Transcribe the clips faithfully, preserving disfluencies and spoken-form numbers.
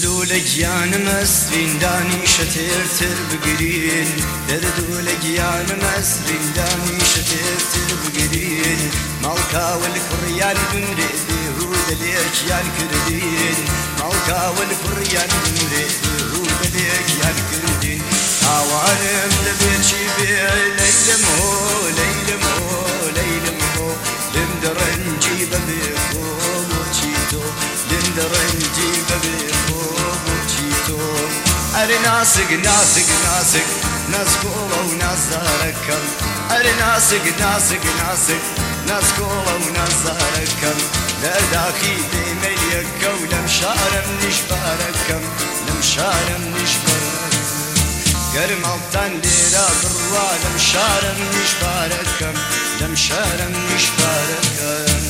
دردو لگیانم اسرین دانیشە تێرتر بگرین دردو لگیانم اسرین دانیشە تێرتر بگرین ماڵکاول کوڕیان بمرێ بێهودە لێکیان کردین ماڵکاول کوڕیان بمرێ بێهودە لێکیان کردین ئاوانم دەبێت چی بێ لەیلم هۆ لەیلم هۆ لەیلم هۆ لێم دەڕەنجی بەبێ خۆ بۆچی تۆ لێم دەڕەنجی بەبێ أري ناسق ناسق ناسق ناسقولا ونازاركم أري ناسق ناسق ناسق ناسقولا ونازاركم لا داخي بمليك ولم شارم نشباركم لم شارم نشباركم قرم الطن ليرا بروا لم شارم نشباركم لم شارم نشباركم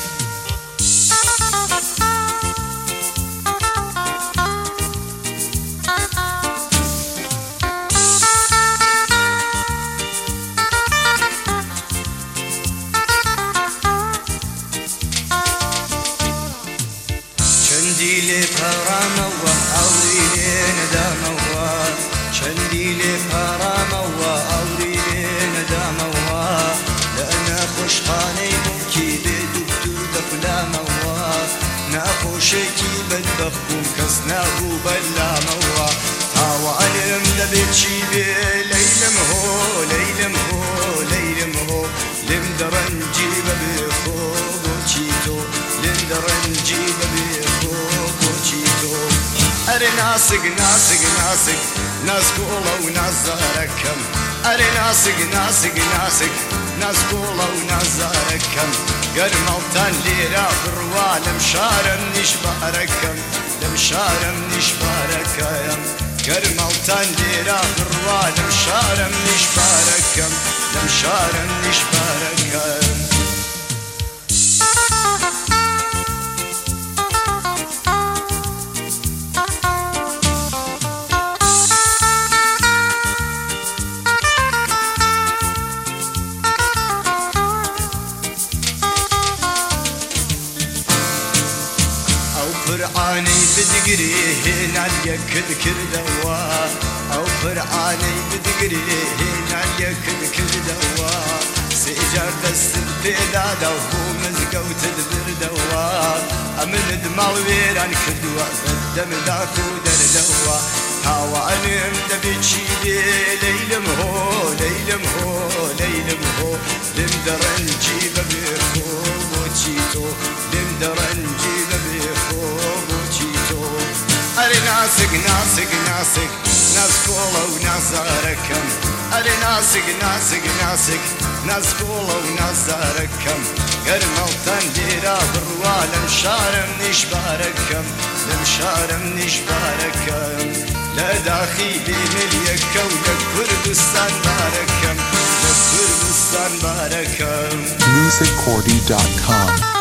چندی پرامو آوری ندامو چندی پرامو آوری ندامو لأنا خوشحاني بوكي بدكتور دفلامو ناخوشكي بدبخكم كسناه بلامو طاوعلم لبتشي بي ليلم هو ليلم هو ليلم هو لم درنجي ببيخو بوشيتو لم درنجي ببيخو أري ناسق ناسق ناسق ناسقولا ونازاركم أري ناسق ناسق ناسق ناسقولا ونازاركم قرملتان ليرا بروا لمشارم نشباركم لمشارم نشباركم قرملتان ليرا بروا لمشارم نشباركم لمشارم نشباركم فرعاني بدقري هنا اليكد كردوا أو فرعاني بدقري هنا اليكد كردوا سيجار دست البلاد وهو مزقو تدبر دوا أمن دماغ ويران كدوا بالدم داكو دردوا هاوانم دبيتشي ليلم هو ليلم هو ليلم هو لم درنجي ببيخو بوشيتو لم درنجي ببيخو أري ناسق ناسق ناسق ناسقولا ونازاركم أري ناسق ناسق ناسق ناسقولا ونازاركم قرملتان ليرا بروا لمشارم نشباركم لمشارم نشباركم لا داخلي مليك ولك كردستان باركم لك كردستان باركم music cordy dot com